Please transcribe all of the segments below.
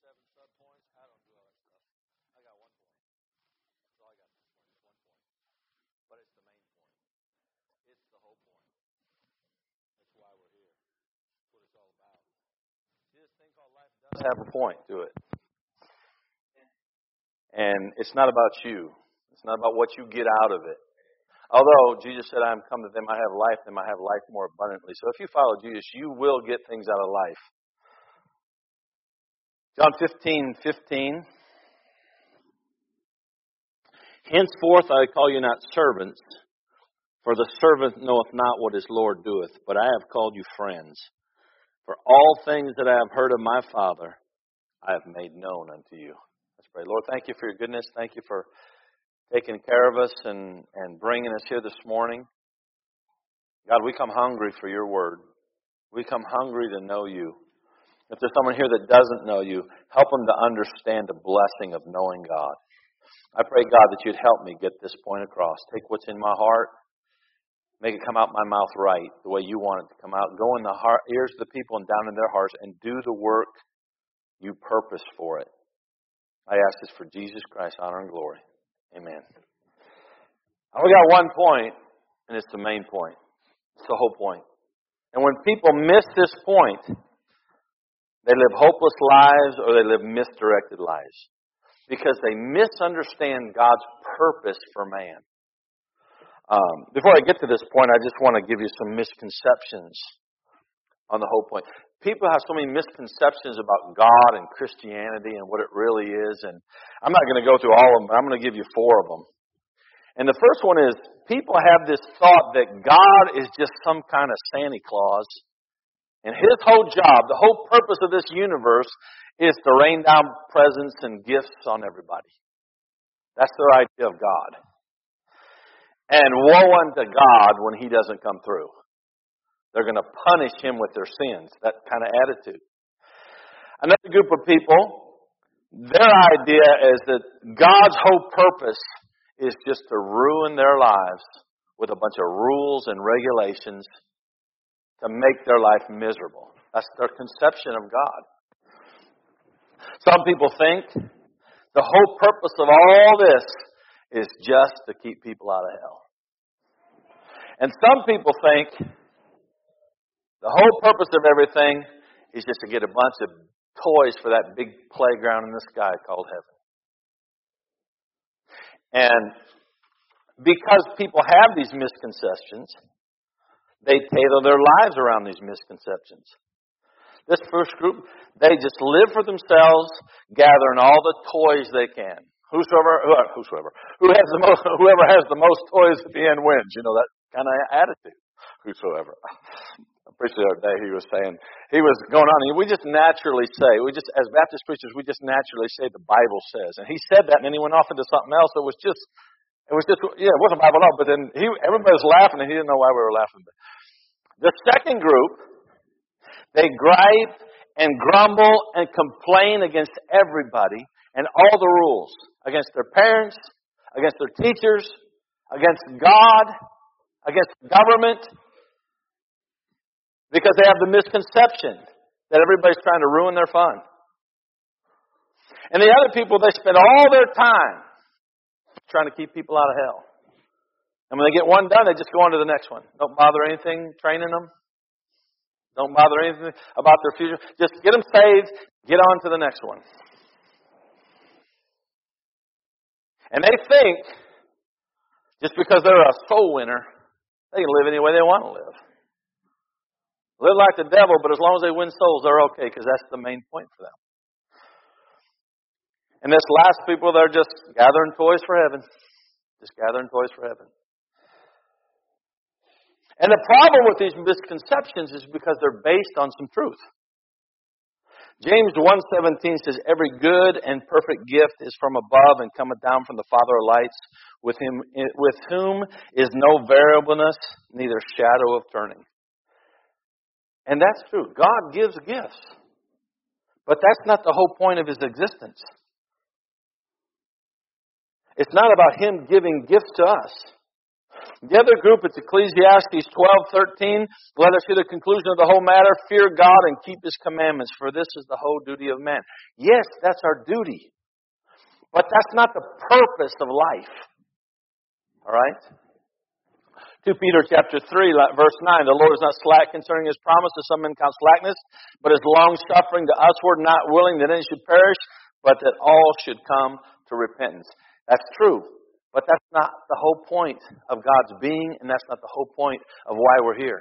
7 sub-points. I don't do all that stuff. I got 1 point. That's all I got this morning, 1 point. But it's the main point. It's the whole point. That's why we're here. That's what it's all about. See, this thing called life does have a point to it. And it's not about you. It's not about what you get out of it. Although Jesus said, I am come that they might have life, they might have life more abundantly. So if you follow Jesus, you will get things out of life. John 15:15. Henceforth I call you not servants, for the servant knoweth not what his Lord doeth, but I have called you friends. For all things that I have heard of my Father, I have made known unto you. Let's pray. Lord, thank you for your goodness. Thank you for taking care of us and bringing us here this morning. God, we come hungry for your word. We come hungry to know you. If there's someone here that doesn't know you, help them to understand the blessing of knowing God. I pray, God, that you'd help me get this point across. Take what's in my heart, make it come out my mouth right, the way you want it to come out. Go in the ears of the people and down in their hearts and do the work you purpose for it. I ask this for Jesus Christ, honor and glory. Amen. I only got 1 point, and it's the main point. It's the whole point. And when people miss this point, they live hopeless lives or they live misdirected lives because they misunderstand God's purpose for man. Before I get to this point, I just want to give you some misconceptions on the whole point. People have so many misconceptions about God and Christianity and what it really is. And I'm not going to go through all of them, but I'm going to give you 4 of them. And the first one is, people have this thought that God is just some kind of Santa Claus. And his whole job, the whole purpose of this universe, is to rain down presents and gifts on everybody. That's their idea of God. And woe unto God when he doesn't come through. They're going to punish him with their sins. That kind of attitude. Another group of people, their idea is that God's whole purpose is just to ruin their lives with a bunch of rules and regulations to make their life miserable. That's their conception of God. Some people think the whole purpose of all this is just to keep people out of hell. And some people think the whole purpose of everything is just to get a bunch of toys for that big playground in the sky called heaven. And because people have these misconceptions, they tailor their lives around these misconceptions. This first group, they just live for themselves, gathering all the toys they can. Whoever has the most toys at the end wins. You know, that kind of attitude. Whosoever. I appreciate the other day he was saying, he was going on, and we just naturally say, as Baptist preachers, we just naturally say the Bible says. And he said that, and then he went off into something else. It wasn't Bible at all, but then everybody was laughing, and he didn't know why we were laughing. The second group, they gripe and grumble and complain against everybody and all the rules. Against their parents, against their teachers, against God, against the government. Because they have the misconception that everybody's trying to ruin their fun. And the other people, they spend all their time trying to keep people out of hell. And when they get one done, they just go on to the next one. Don't bother anything training them. Don't bother anything about their future. Just get them saved, get on to the next one. And they think, just because they're a soul winner, they can live any way they want to live. Live like the devil, but as long as they win souls, they're okay, because that's the main point for them. And this last people, they're just gathering toys for heaven. Just gathering toys for heaven. And the problem with these misconceptions is because they're based on some truth. James 1:17 says, every good and perfect gift is from above and cometh down from the Father of lights, with whom is no variableness, neither shadow of turning. And that's true. God gives gifts. But that's not the whole point of his existence. It's not about him giving gifts to us. The other group, it's Ecclesiastes 12:13. Let us hear the conclusion of the whole matter. Fear God and keep His commandments, for this is the whole duty of man. Yes, that's our duty. But that's not the purpose of life. All right? 2 Peter chapter 3, verse 9. The Lord is not slack concerning His promise, as some men count slackness, but is long-suffering to usward, not willing that any should perish, but that all should come to repentance. That's true. But that's not the whole point of God's being, and that's not the whole point of why we're here.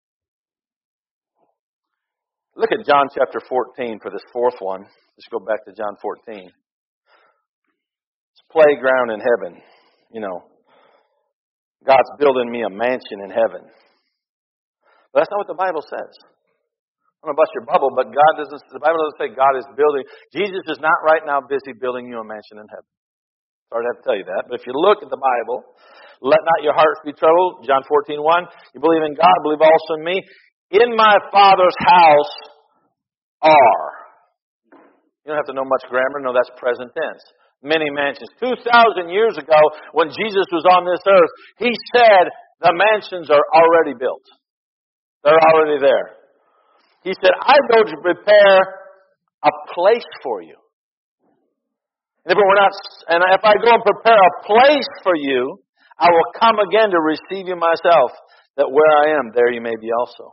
Look at John chapter 14 for this fourth one. Let's go back to John 14. It's playground in heaven. You know, God's building me a mansion in heaven. But that's not what the Bible says. I don't know about your bubble, but the Bible doesn't say God is building. Jesus is not right now busy building you a mansion in heaven. Sorry to have to tell you that. But if you look at the Bible, let not your hearts be troubled. John 14:1. You believe in God, believe also in me. In my Father's house are. You don't have to know much grammar. No, that's present tense. Many mansions. 2,000 years ago, when Jesus was on this earth, He said the mansions are already built. They're already there. He said, I go to prepare a place for you. And if I go and prepare a place for you, I will come again to receive you myself, that where I am, there you may be also.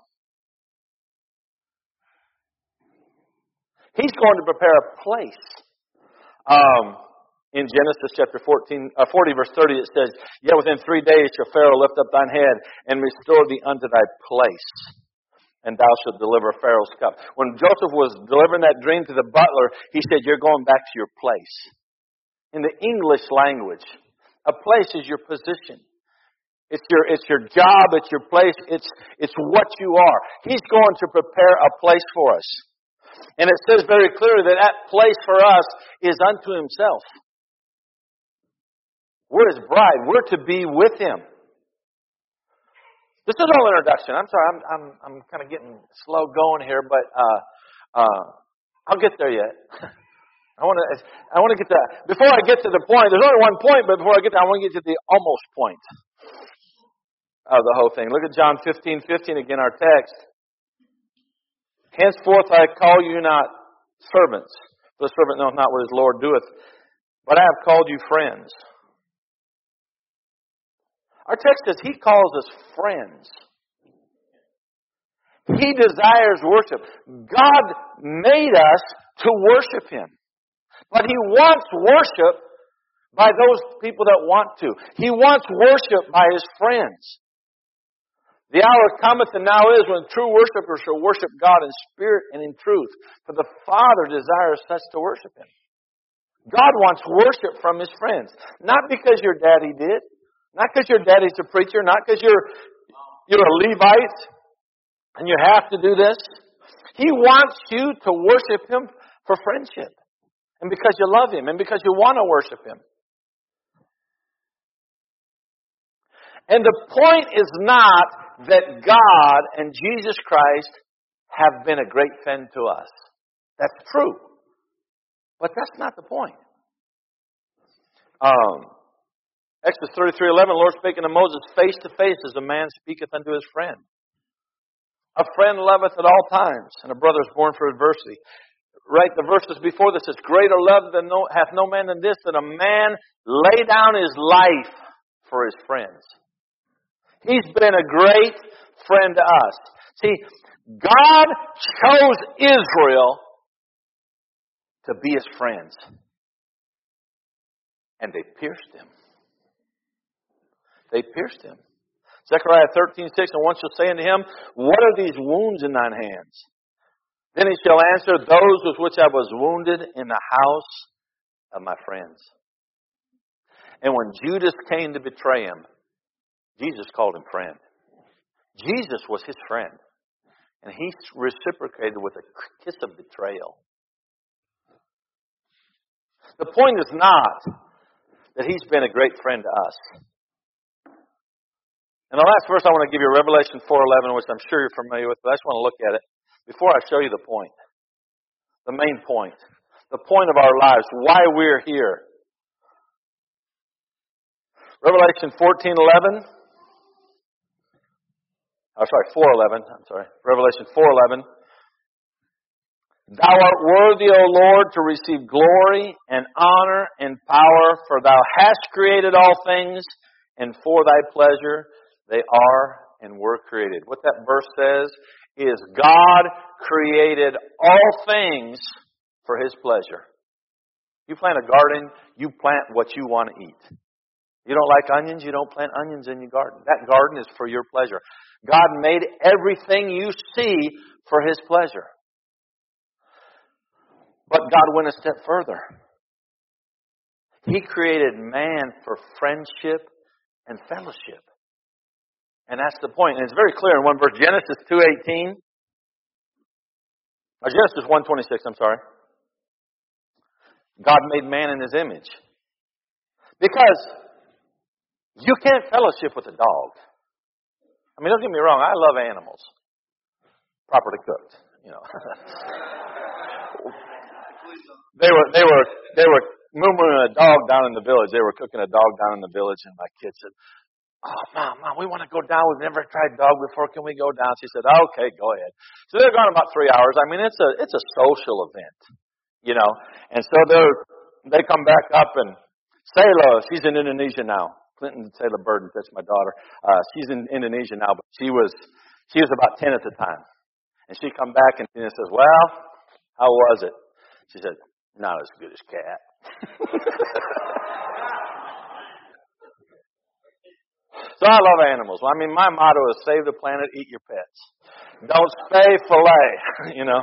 He's going to prepare a place. In Genesis chapter 40, verse 30, it says, Yet within 3 days shall Pharaoh lift up thine head, and restore thee unto thy place, and thou shalt deliver Pharaoh's cup. When Joseph was delivering that dream to the butler, he said, You're going back to your place. In the English language, a place is your position. It's your job, it's your place, it's what you are. He's going to prepare a place for us. And it says very clearly that place for us is unto Himself. We're His bride. We're to be with Him. This is all introduction. I'm sorry, I'm kind of getting slow going here, but I'll get there yet. I want to get to, before I get to the point, there's only one point, but before I get there, I want to get to the almost point of the whole thing. Look at John 15:15 again, our text. Henceforth I call you not servants, for the servant knoweth not what his Lord doeth, but I have called you friends. Our text says He calls us friends. He desires worship. God made us to worship Him. But He wants worship by those people that want to. He wants worship by His friends. The hour cometh and now is when true worshipers shall worship God in spirit and in truth. For the Father desires such to worship Him. God wants worship from His friends. Not because your daddy did. Not because your daddy's a preacher. Not because you're a Levite and you have to do this. He wants you to worship Him for friendship. And because you love Him. And because you want to worship Him. And the point is not that God and Jesus Christ have been a great friend to us. That's true. But that's not the point. Exodus 33:11, the Lord spake unto Moses face to face as a man speaketh unto his friend. A friend loveth at all times, and a brother is born for adversity. Right, the verses before this, it's greater love hath no man than this, that a man lay down his life for his friends. He's been a great friend to us. See, God chose Israel to be His friends. And they pierced Him. They pierced Him. Zechariah 13:6, and one shall say unto him, What are these wounds in thine hands? Then he shall answer, Those with which I was wounded in the house of my friends. And when Judas came to betray Him, Jesus called him friend. Jesus was his friend. And He reciprocated with a kiss of betrayal. The point is not that He's been a great friend to us. And the last verse I want to give you, Revelation 4:11, which I'm sure you're familiar with, but I just want to look at it before I show you the point. The main point. The point of our lives. Why we're here. Revelation 14:11. Revelation 4:11. Thou art worthy, O Lord, to receive glory and honor and power, for thou hast created all things, and for thy pleasure they are and were created. What that verse says is God created all things for His pleasure. You plant a garden, you plant what you want to eat. You don't like onions, you don't plant onions in your garden. That garden is for your pleasure. God made everything you see for His pleasure. But God went a step further. He created man for friendship and fellowship. And that's the point. And it's very clear in one verse. Genesis 2:18. Genesis 1:26, I'm sorry. God made man in His image. Because you can't fellowship with a dog. I mean, don't get me wrong, I love animals. Properly cooked, you know. They were moving a dog down in the village. They were cooking a dog down in the village, and my kid said, "Oh, Mom, we want to go down. We've never tried dog before. Can we go down?" She said, "Okay, go ahead." So they're gone about 3 hours. I mean, it's a social event, you know. And so they come back up, and Sayla, she's in Indonesia now. Clinton Sayla Burden, that's my daughter. She's in Indonesia now, but she was about 10 at the time. And she come back and says, "Well, how was it?" She said, "Not as good as Cat." So I love animals. I mean, my motto is save the planet, eat your pets. Don't spay, fillet, you know.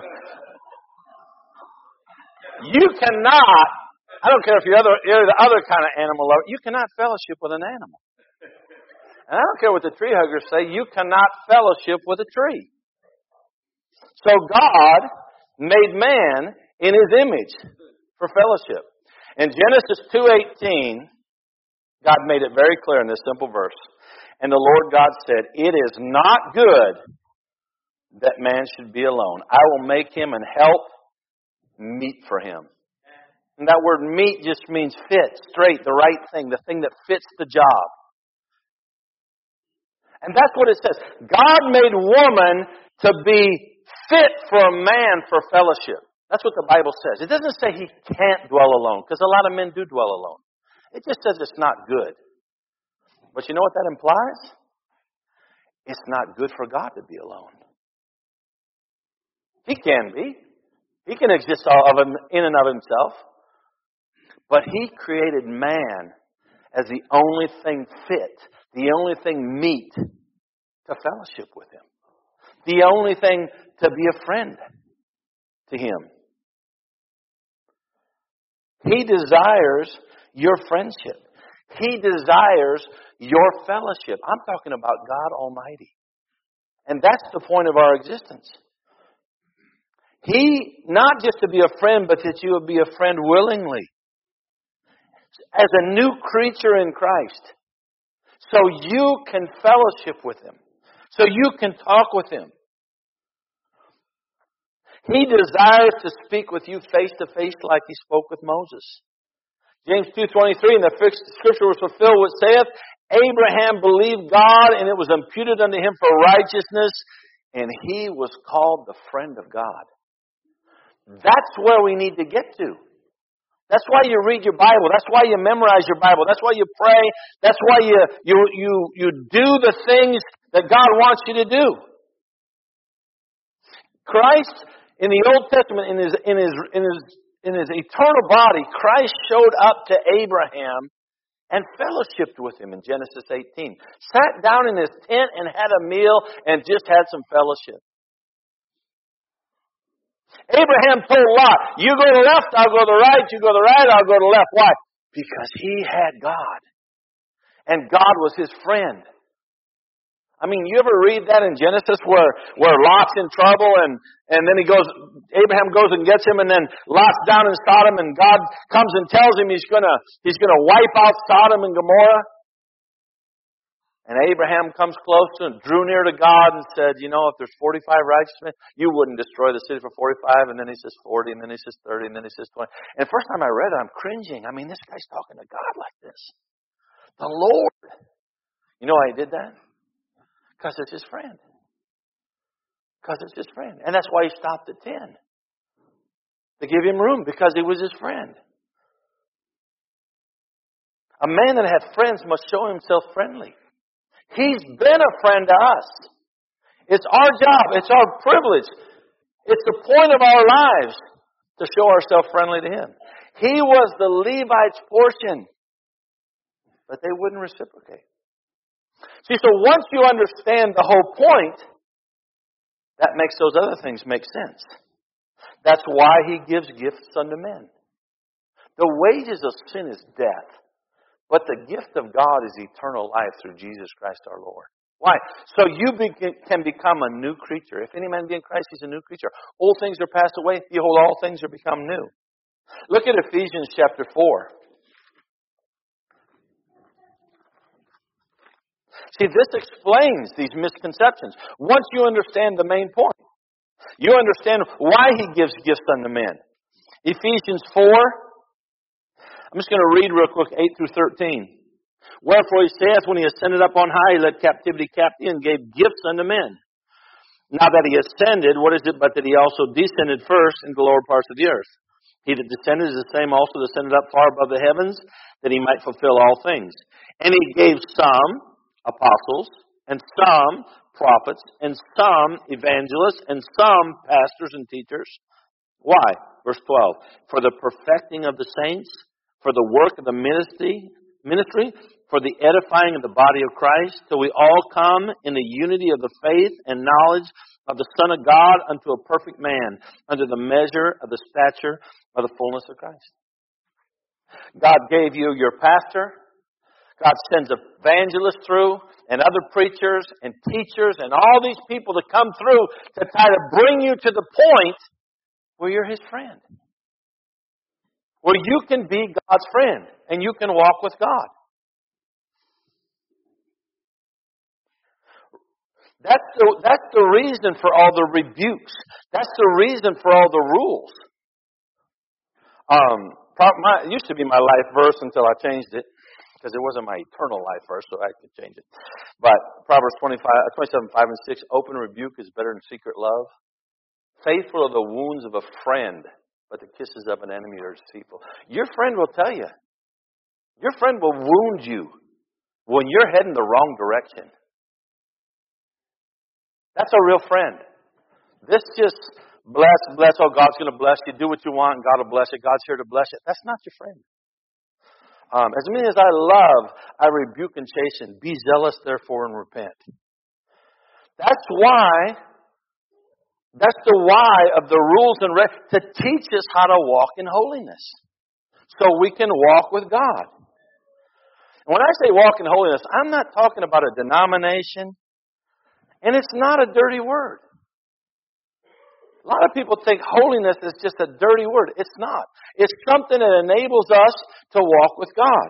You cannot, I don't care if you're the other kind of animal lover, you cannot fellowship with an animal. And I don't care what the tree huggers say, you cannot fellowship with a tree. So God made man in His image for fellowship. In Genesis 2:18, God made it very clear in this simple verse. And the Lord God said, "It is not good that man should be alone. I will make him and help meet for him." And that word meet just means fit, straight, the right thing, the thing that fits the job. And that's what it says. God made woman to be fit for a man for fellowship. That's what the Bible says. It doesn't say he can't dwell alone, because a lot of men do dwell alone. It just says it's not good. But you know what that implies? It's not good for God to be alone. He can be. He can exist in and of Himself. But He created man as the only thing fit, the only thing meet to fellowship with Him. The only thing to be a friend to Him. He desires your friendship. He desires your fellowship. I'm talking about God Almighty. And that's the point of our existence. He, not just to be a friend, but that you would be a friend willingly. As a new creature in Christ. So you can fellowship with Him. So you can talk with Him. He desires to speak with you face to face like He spoke with Moses. James 2:23, and the scripture was fulfilled, which saith, Abraham believed God, and it was imputed unto him for righteousness, and he was called the friend of God. That's where we need to get to. That's why you read your Bible. That's why you memorize your Bible. That's why you pray. That's why you do the things that God wants you to do. Christ, in the Old Testament, in his eternal body, Christ showed up to Abraham and fellowshiped with him in Genesis 18. Sat down in his tent and had a meal and just had some fellowship. Abraham told Lot, you go to the left, I'll go to the right. You go to the right, I'll go to the left. Why? Because he had God. And God was his friend. I mean, you ever read that in Genesis where Lot's in trouble and then Abraham goes and gets him, and then Lot's down in Sodom, and God comes and tells him he's gonna wipe out Sodom and Gomorrah. And Abraham comes close and drew near to God and said, if there's 45 righteous men, you wouldn't destroy the city for 45. And then he says 40, and then he says 30, and then he says 20. And the first time I read it, I'm cringing. I mean, this guy's talking to God like this. The Lord. You know why he did that? Because it's his friend. Because it's his friend. And that's why he stopped at 10. To give him room, because he was his friend. A man that has friends must show himself friendly. He's been a friend to us. It's our job. It's our privilege. It's the point of our lives to show ourselves friendly to him. He was the Levite's portion. But they wouldn't reciprocate. See, so once you understand the whole point, that makes those other things make sense. That's why he gives gifts unto men. The wages of sin is death. But the gift of God is eternal life through Jesus Christ our Lord. Why? So you can become a new creature. If any man be in Christ, he's a new creature. Old things are passed away. Behold, all things are become new. Look at Ephesians chapter 4. See, this explains these misconceptions. Once you understand the main point, you understand why he gives gifts unto men. Ephesians 4, I'm just going to read real quick, 8 through 13. Wherefore he says, when he ascended up on high, he led captivity captive and gave gifts unto men. Now that he ascended, what is it but that he also descended first into the lower parts of the earth? He that descended is the same also descended up far above the heavens, that he might fulfill all things. And he gave some apostles, and some prophets, and some evangelists, and some pastors and teachers. Why? Verse 12. For the perfecting of the saints, for the work of the ministry, for the edifying of the body of Christ, till we all come in the unity of the faith and knowledge of the Son of God unto a perfect man, under the measure of the stature of the fullness of Christ. God gave you your pastor. God sends evangelists through, and other preachers and teachers and all these people to come through to try to bring you to the point where you're his friend. Where you can be God's friend and you can walk with God. That's the reason for all the rebukes. That's the reason for all the rules. It used to be my life verse until I changed it, because it wasn't my eternal life verse, so I could change it. But Proverbs 27, 5 and 6, open rebuke is better than secret love. Faithful are the wounds of a friend, but the kisses of an enemy are deceitful. Your friend will tell you. Your friend will wound you when you're heading the wrong direction. That's a real friend. This just bless, oh, God's going to bless you. Do what you want, and God will bless you. God's here to bless you. That's not your friend. As many as I love, I rebuke and chasten. Be zealous, therefore, and repent. That's the why of the rules and to teach us how to walk in holiness. So we can walk with God. And when I say walk in holiness, I'm not talking about a denomination. And it's not a dirty word. A lot of people think holiness is just a dirty word. It's not. It's something that enables us to walk with God.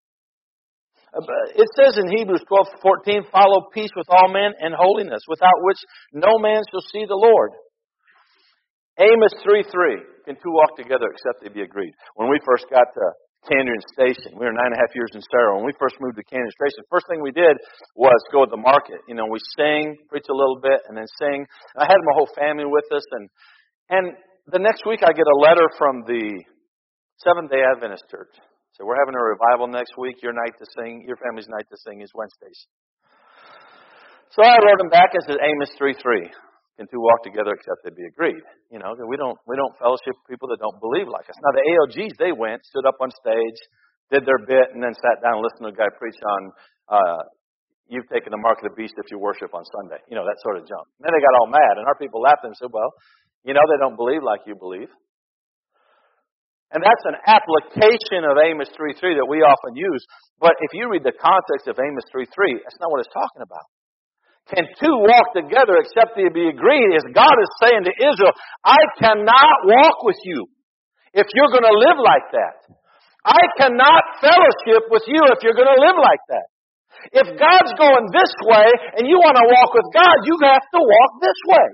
It says in Hebrews 12:14, follow peace with all men and holiness, without which no man shall see the Lord. Amos 3:3, can two walk together except they be agreed? When we first got to Canyon Station, we were 9.5 years in Sarah. When we first moved to Canyon Station, the first thing we did was go to the market. We sing, preach a little bit, and then sing. And I had my whole family with us, and the next week I get a letter from the Seventh-day Adventist Church. So we're having a revival next week. Your night to sing, your family's night to sing is Wednesdays. So I wrote them back and said Amos 3:3. Can two walk together except they be agreed? We don't fellowship people that don't believe like us. Now the AOGs, they went, stood up on stage, did their bit, and then sat down and listened to a guy preach on you've taken the mark of the beast if you worship on Sunday. That sort of junk. And then they got all mad, and our people laughed and said, well, they don't believe like you believe. And that's an application of Amos 3:3 that we often use. But if you read the context of Amos 3:3, that's not what it's talking about. Can two walk together except they be agreed? As God is saying to Israel, I cannot walk with you if you're going to live like that. I cannot fellowship with you if you're going to live like that. If God's going this way and you want to walk with God, you have to walk this way.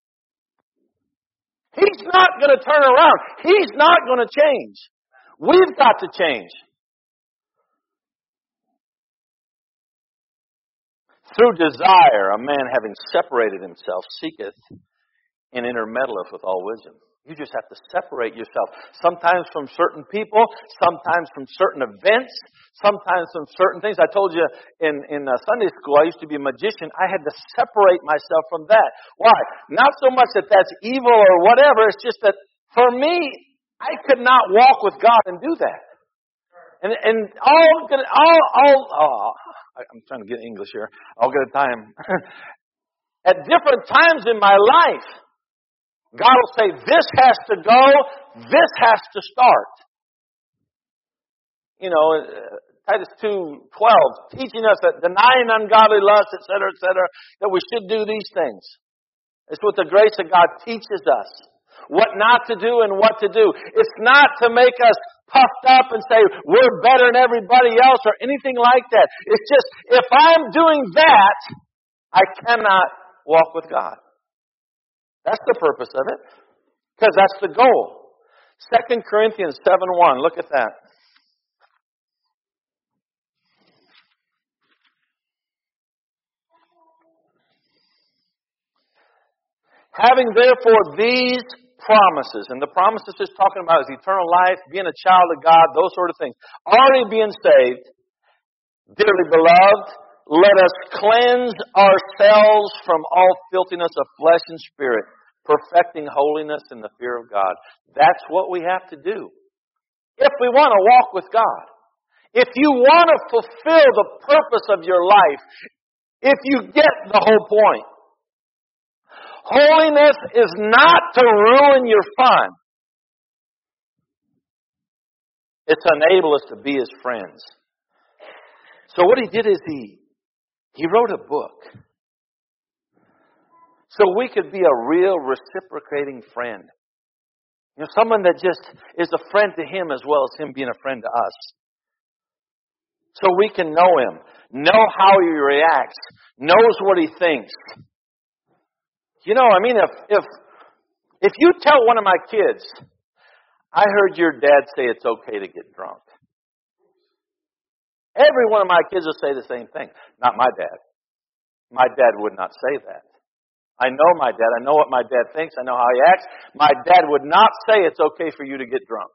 He's not going to turn around. He's not going to change. We've got to change. Through desire, a man having separated himself seeketh and intermeddleth with all wisdom. You just have to separate yourself. Sometimes from certain people, sometimes from certain events, sometimes from certain things. I told you in Sunday school, I used to be a magician. I had to separate myself from that. Why? Not so much that that's evil or whatever. It's just that for me, I could not walk with God and do that. And I'm trying to get English here. I'll get a time. At different times in my life, God will say, this has to go, this has to start. You know, Titus 2:12, teaching us that denying ungodly lust, etc., that we should do these things. It's what the grace of God teaches us. What not to do and what to do. It's not to make us puffed up and say, we're better than everybody else or anything like that. It's just, if I'm doing that, I cannot walk with God. That's the purpose of it. Because that's the goal. 2 Corinthians 7:1. Look at that. Having therefore these promises, and the promises is talking about is eternal life, being a child of God, those sort of things. Already being saved, dearly beloved, let us cleanse ourselves from all filthiness of flesh and spirit, perfecting holiness in the fear of God. That's what we have to do. If we want to walk with God, if you want to fulfill the purpose of your life, if you get the whole point, holiness is not to ruin your fun. It's to enable us to be His friends. So what He did is He wrote a book. So we could be a real reciprocating friend. You know, someone that just is a friend to Him as well as Him being a friend to us. So we can know Him, know how He reacts, knows what He thinks. You know, I mean, if you tell one of my kids, I heard your dad say it's okay to get drunk. Every one of my kids will say the same thing. Not my dad. My dad would not say that. I know my dad. I know what my dad thinks. I know how he acts. My dad would not say it's okay for you to get drunk.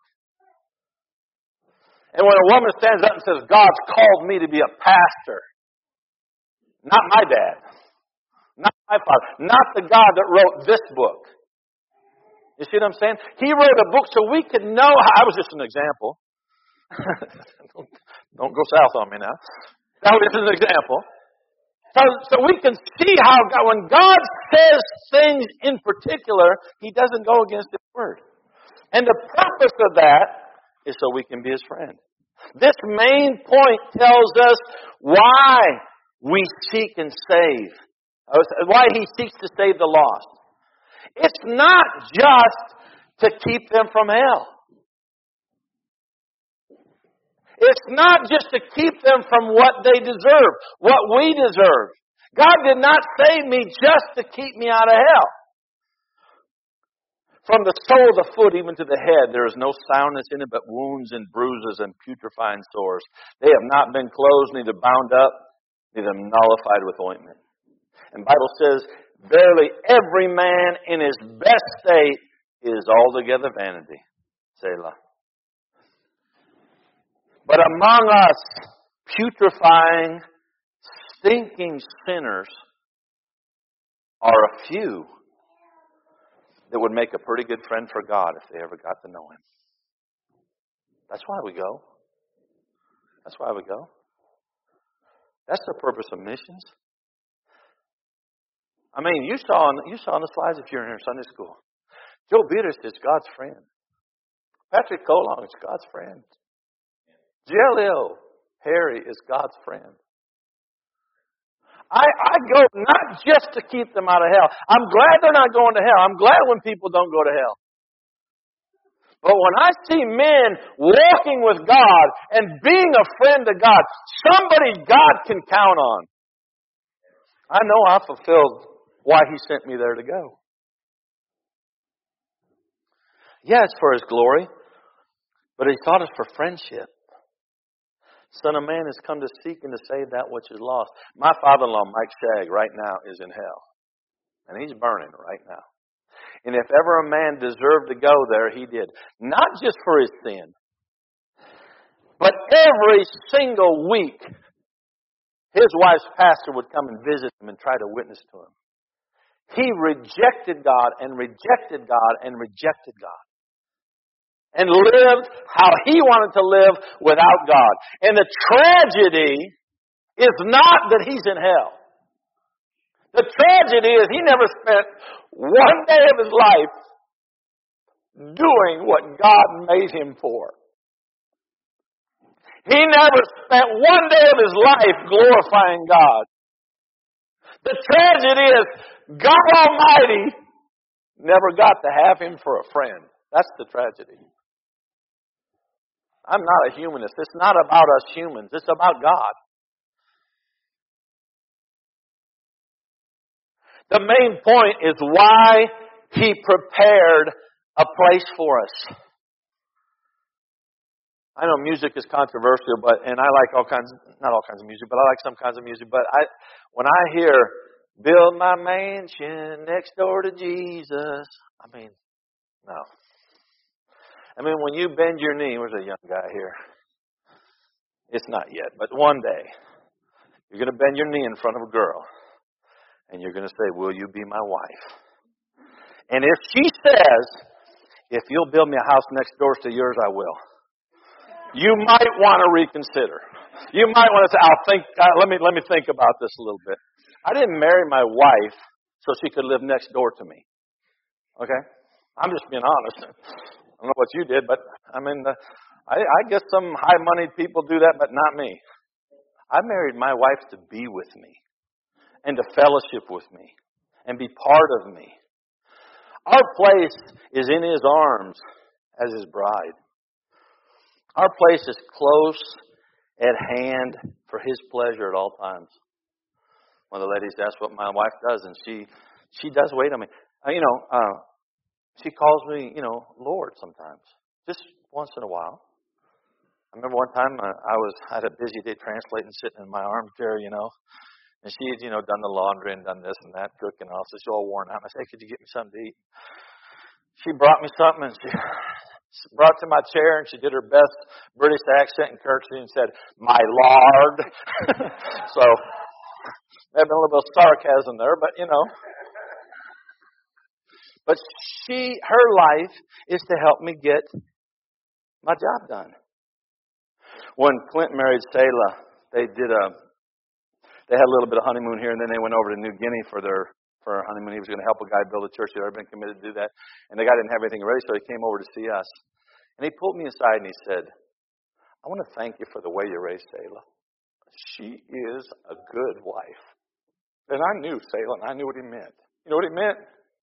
And when a woman stands up and says, God's called me to be a pastor, not my dad, not my father, not the God that wrote this book. You see what I'm saying? He wrote a book so we could know how. I was just an example. Don't go south on me now. That was just an example. So we can see how God, when God says things in particular, He doesn't go against His word. And the purpose of that is so we can be His friend. This main point tells us why we seek and save. Why He seeks to save the lost. It's not just to keep them from hell. It's not just to keep them from what they deserve, what we deserve. God did not save me just to keep me out of hell. From the sole of the foot even to the head, there is no soundness in it, but wounds and bruises and putrefying sores. They have not been closed, neither bound up, neither nullified with ointment. And the Bible says, verily every man in his best state is altogether vanity. Selah. But among us, putrefying, stinking sinners are a few that would make a pretty good friend for God if they ever got to know Him. That's why we go. That's why we go. That's the purpose of missions. I mean, you saw on the slides if you're in Sunday school. Joe Beaters is God's friend. Patrick Colong is God's friend. Jaleel Harry is God's friend. I go not just to keep them out of hell. I'm glad they're not going to hell. I'm glad when people don't go to hell. But when I see men walking with God and being a friend to God, somebody God can count on, I know I fulfilled why He sent me there to go. Yeah, it's for His glory, but He taught us for friendship. Son of Man has come to seek and to save that which is lost. My father-in-law, Mike Shagg, right now is in hell. And he's burning right now. And if ever a man deserved to go there, he did. Not just for his sin, but every single week, his wife's pastor would come and visit him and try to witness to him. He rejected God and rejected God and rejected God. And lived how he wanted to live without God. And the tragedy is not that he's in hell. The tragedy is he never spent one day of his life doing what God made him for. He never spent one day of his life glorifying God. The tragedy is God Almighty never got to have him for a friend. That's the tragedy. I'm not a humanist. It's not about us humans. It's about God. The main point is why He prepared a place for us. I know music is controversial, and I like not all kinds of music, but I like some kinds of music. But when I hear, build my mansion next door to Jesus, I mean, no. I mean, when you bend your knee, where's a young guy here? It's not yet, but one day, you're going to bend your knee in front of a girl, and you're going to say, will you be my wife? And if she says, if you'll build me a house next door to yours, I will. You might want to reconsider. You might want to say, let me think about this a little bit. I didn't marry my wife so she could live next door to me. Okay? I'm just being honest. I don't know what you did, but I mean, I guess some high-money people do that, but not me. I married my wife to be with me and to fellowship with me and be part of me. Our place is in His arms as His bride. Our place is close at hand for His pleasure at all times. One of the ladies asked what my wife does, and she does wait on me. She calls me, Lord sometimes, just once in a while. I remember one time I had a busy day translating, sitting in my armchair, and she had, done the laundry and done this and that, cooking and all, so she's all worn out. I said, hey, could you get me something to eat? She brought me something, and she brought it to my chair, and she did her best British accent and curtsy and said, my lord. So, there had been a little bit of sarcasm there, but, But her life is to help me get my job done. When Clint married Selah, they had a little bit of honeymoon here, and then they went over to New Guinea for a honeymoon. He was going to help a guy build a church. They'd already been committed to do that. And the guy didn't have anything ready, so he came over to see us. And he pulled me aside and he said, I want to thank you for the way you raised Selah. She is a good wife. And I knew Selah, and I knew what he meant. You know what he meant?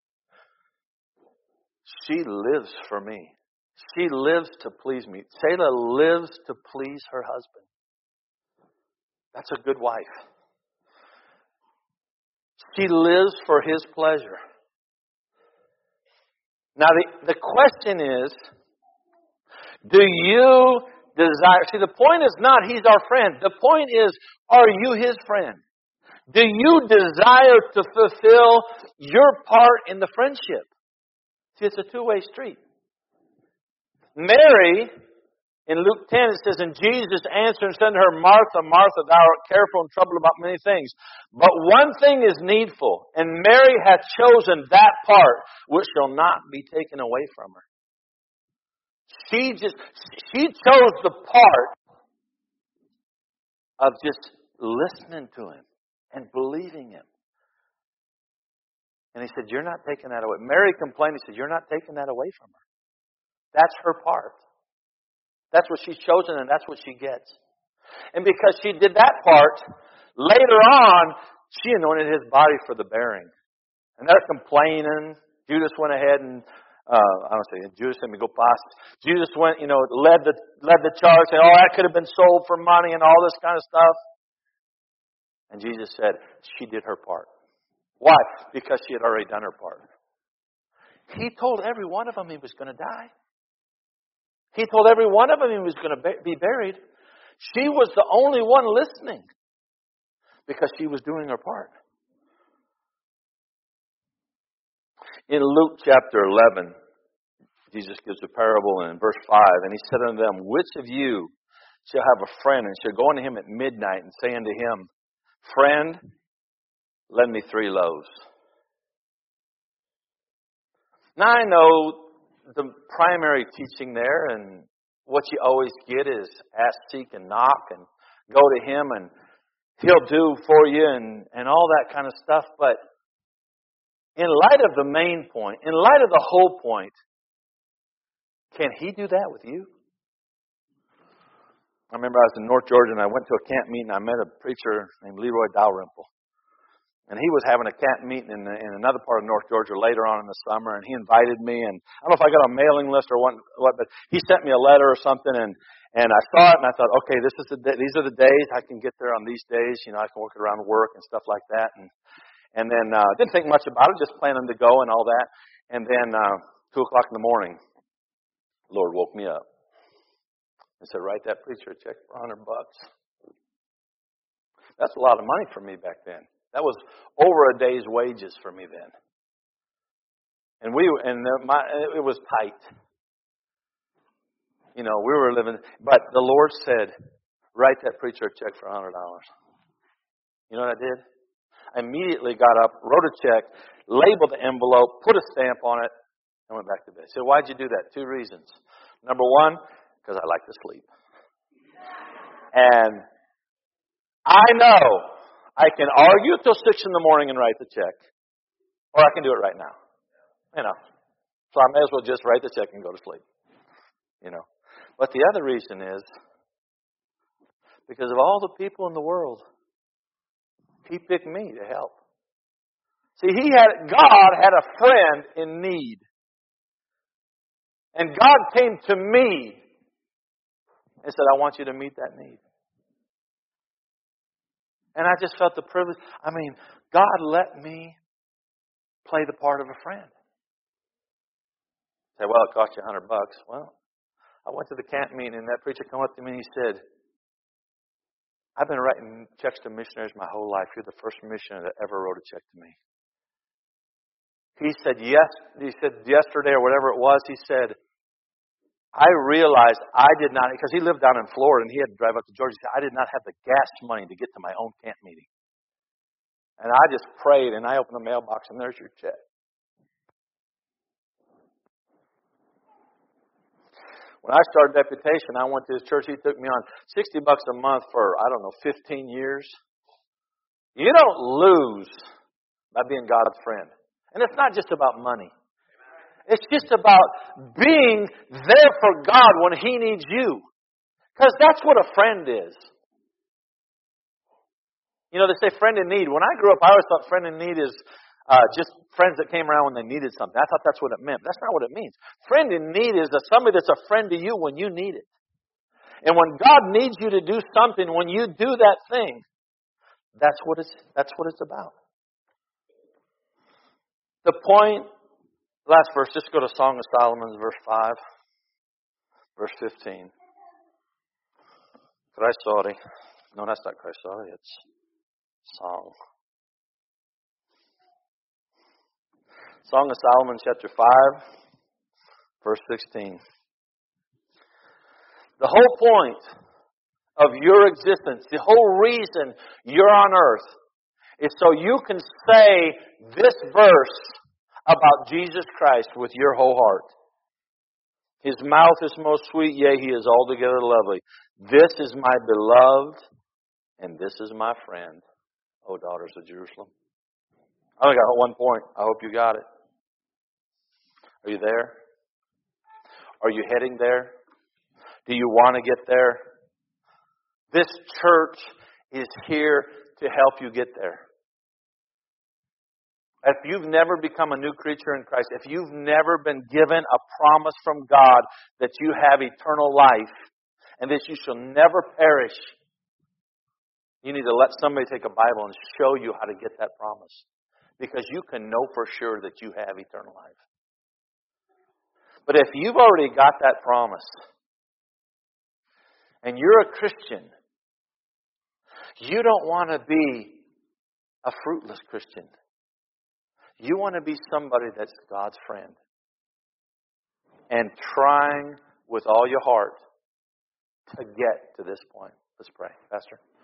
She lives for me. She lives to please me. Selah lives to please her husband. That's a good wife. She lives for his pleasure. Now the question is, do you desire... See, the point is not he's our friend. The point is, are you his friend? Do you desire to fulfill your part in the friendship? See, it's a two-way street. Mary, in Luke 10, it says, and Jesus answered and said to her, Martha, Martha, thou art careful and troubled about many things. But one thing is needful, and Mary hath chosen that part which shall not be taken away from her. She chose the part of just listening to Him and believing Him. And He said, you're not taking that away. Mary complained. He said, you're not taking that away from her. That's her part. That's what she's chosen, and that's what she gets. And because she did that part, later on, she anointed His body for the bearing. And they're complaining. Judas went ahead and, Judas let me go past. Judas went, led the charge, saying, that could have been sold for money and all this kind of stuff. And Jesus said, she did her part. Why? Because she had already done her part. He told every one of them he was going to die. He told every one of them he was going to be buried. She was the only one listening because she was doing her part. In Luke chapter 11, Jesus gives a parable in verse 5, and he said unto them, which of you shall have a friend, and shall go unto him at midnight, and say unto him, friend, lend me 3 loaves. Now I know the primary teaching there, and what you always get is ask, seek, and knock, and go to him, and he'll do for you, and all that kind of stuff. But in light of the main point, in light of the whole point, can he do that with you? I remember I was in North Georgia, and I went to a camp meeting. I met a preacher named Leroy Dalrymple. And he was having a camp meeting in another part of North Georgia later on in the summer, and he invited me. And I don't know if I got a mailing list or what, but he sent me a letter or something, and I saw it, and I thought, okay, these are the days I can get there on these days. You know, I can work around work and stuff like that. And then didn't think much about it, just planning to go and all that. And then 2 o'clock in the morning, the Lord woke me up and said, write that preacher a check for $100. That's a lot of money for me back then. That was over a day's wages for me then. And it was tight. You know, we were living, but the Lord said, write that preacher a check for $100. You know what I did? I immediately got up, wrote a check, labeled the envelope, put a stamp on it, and went back to bed. I said, why'd you do that? 2 reasons. Number 1, because I like to sleep. And I know I can argue till 6 in the morning and write the check. Or I can do it right now. You know. So I may as well just write the check and go to sleep. You know. But the other reason is because of all the people in the world, he picked me to help. See, God had a friend in need. And God came to me and said, I want you to meet that need. And I just felt the privilege. I mean, God let me play the part of a friend. Say, well, it cost you $100. Well, I went to the camp meeting, and that preacher came up to me and he said, I've been writing checks to missionaries my whole life. You're the first missionary that ever wrote a check to me. He said, yes. He said yesterday or whatever it was, he said, I realized I did not, because he lived down in Florida and he had to drive up to Georgia. He said, I did not have the gas money to get to my own camp meeting. And I just prayed, and I opened the mailbox, and there's your check. When I started deputation, I went to his church. He took me on $60 a month for, 15 years. You don't lose by being God's friend. And it's not just about money. It's just about being there for God when He needs you. Because that's what a friend is. You know, they say friend in need. When I grew up, I always thought friend in need is just friends that came around when they needed something. I thought that's what it meant. That's not what it means. Friend in need is somebody that's a friend to you when you need it. And when God needs you to do something, when you do that thing, that's what it's about. The point, last verse, just go to Song of Solomon, verse 5, verse 15. Christori. No, that's not Christori, it's Song. Song of Solomon, chapter 5, verse 16. The whole point of your existence, the whole reason you're on earth, is so you can say this verse about Jesus Christ with your whole heart. His mouth is most sweet, yea, He is altogether lovely. This is my beloved, and this is my friend, O daughters of Jerusalem. I only got one point. I hope you got it. Are you there? Are you heading there? Do you want to get there? This church is here to help you get there. If you've never become a new creature in Christ, if you've never been given a promise from God that you have eternal life and that you shall never perish, you need to let somebody take a Bible and show you how to get that promise. Because you can know for sure that you have eternal life. But if you've already got that promise, and you're a Christian, you don't want to be a fruitless Christian. You want to be somebody that's God's friend. And trying with all your heart to get to this point. Let's pray. Pastor.